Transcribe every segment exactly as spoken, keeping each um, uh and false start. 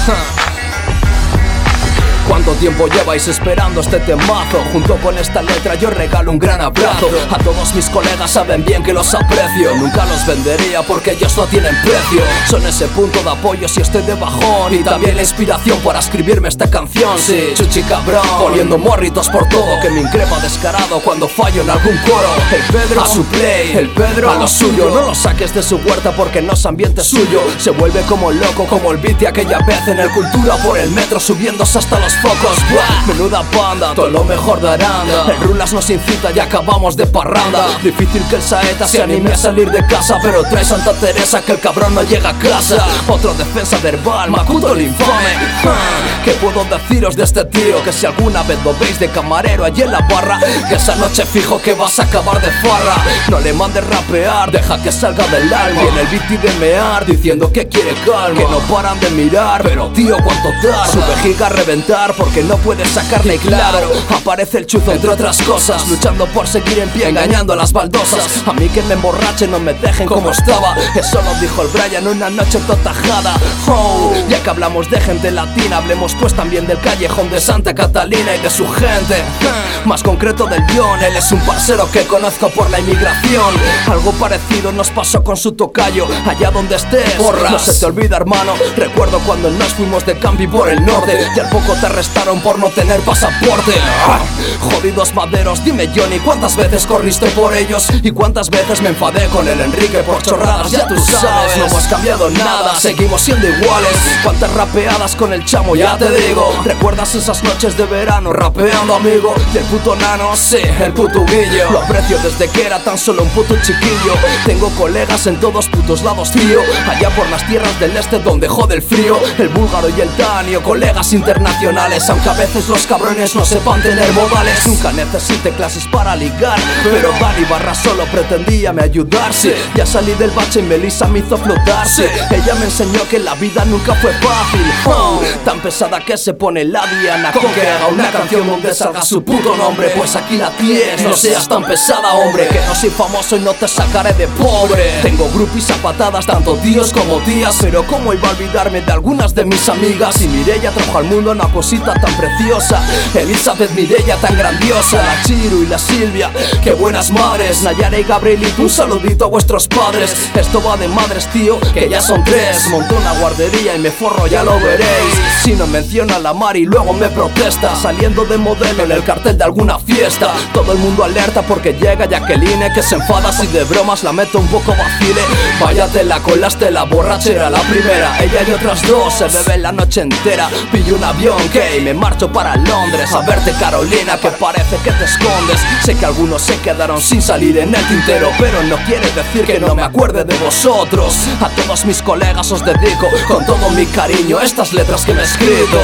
¿Cuánto tiempo lleváis esperando este temazo? Junto con esta letra yo regalo un gran abrazo. A todos mis colegas saben bien que los aprecio. Nunca los vendería porque ellos no tienen precio. Son ese punto de apoyo si estoy de bajón, y también la inspiración para escribirme esta canción. Sí, chuchi cabrón, poniendo morritos por todo, que me increpa descarado cuando fallo en algún coro. El Pedro a su play, el Pedro a lo suyo. No lo saques de su huerta porque no es ambiente suyo. Se vuelve como loco, como el beat de aquella vez en el Cultura por el metro, subiéndose hasta los focos. Buah, menuda banda, todo lo mejor de Aranda. El Rulas nos incita y acabamos de parranda. Difícil que el saeta se anime a salir de casa, pero trae Santa Teresa que el cabrón no llega a casa. Otro defensa verbal, Makuto el infame. ah, ¿Qué puedo deciros de este tío? Que si alguna vez lo veis de camarero allí en la barra, que esa noche fijo que vas a acabar de farra. No le mandes rapear, deja que salga del alma. Viene el beat y de mear, diciendo que quiere calma. Que no paran de mirar, pero tío cuánto tarda. Su vejiga a reventar porque no puede sacarle claro. Aparece el chuzo entre otras cosas, luchando por seguir en pie, engañando a las baldosas. A mí que me emborrache, no me dejen como estaba. Eso lo dijo el Brian una noche totajada. Oh, ya que hablamos de gente latina, hablemos pues también del callejón de Santa Catalina y de su gente. Más concreto del John, él es un parcero que conozco por la inmigración. Algo parecido nos pasó con su tocayo, allá donde estés, porras. No se te olvida hermano, recuerdo cuando nos fuimos de camping por el norte y al poco te arrestaron por no tener pasaporte. ¡Ah! Jodidos maderos, dime Johnny, ¿cuántas veces corriste por ellos? ¿Y cuántas veces me enfadé con el Enrique por chorradas? Ya tú sabes, no hemos cambiado nada, seguimos siendo iguales. ¿Cuántas rapeadas con el chamo? Ya te digo. ¿Recuerdas esas noches de verano rapeando, amigo? Y el puto nano, sí, el puto guillo. Lo aprecio desde que era tan solo un puto chiquillo. Tengo colegas en todos putos lados, tío. Allá por las tierras del este donde jode el frío. El búlgaro y el danio, colegas internacionales. Aunque a veces los cabrones no sepan tener modales. Nunca necesité clases para ligar, pero Dani Barra solo pretendía me ayudarse. Ya salí del bache y Melissa me hizo flotarse. Ella me enseñó que la vida nunca fue fácil. Oh, tan pesada que se pone la diana con que haga una canción donde salga su puto nombre. Pues aquí la tienes, no seas tan pesada, hombre. Que no soy famoso y no te sacaré de pobre. Tengo groupies a patadas, tanto tíos como tías. Pero cómo iba a olvidarme de algunas de mis amigas. Y Mireia trajo al mundo una cosita tan preciosa. Elizabeth Mireia tan grandiosa. La Chiru y la Silvia, qué buenas madres. Nayara y Gabrielito, un saludito a vuestros padres. Esto va de madres, tío, que ya son tres. Monté una guardería y me forro, ya lo veréis. Si no menciona a la Mari, luego me protesta. Saliendo de modelo en el cartel de alguna fiesta. Todo el mundo alerta porque llega Jacqueline, que se enfada si de bromas la meto un poco vacile. Váyate la colaste la borrachera la primera. Ella y otras dos se beben la noche entera. Pillo un avión que me marcho para Londres a verte, Carolina, que parece que te escondes. Sé que algunos se quedaron sin salir en el tintero, pero no quiere decir que no me acuerde de vosotros. A todos mis colegas os dedico con todo mi cariño estas letras que me he escrito.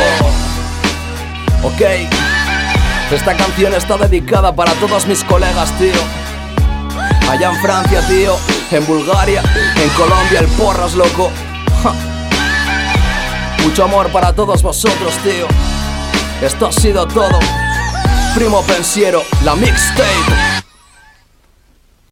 Ok, esta canción está dedicada para todos mis colegas, tío. Allá en Francia, tío, en Bulgaria, en Colombia, el Porras, loco. Ja. Mucho amor para todos vosotros, tío. Esto ha sido todo. Primo Pensiero, la mixtape.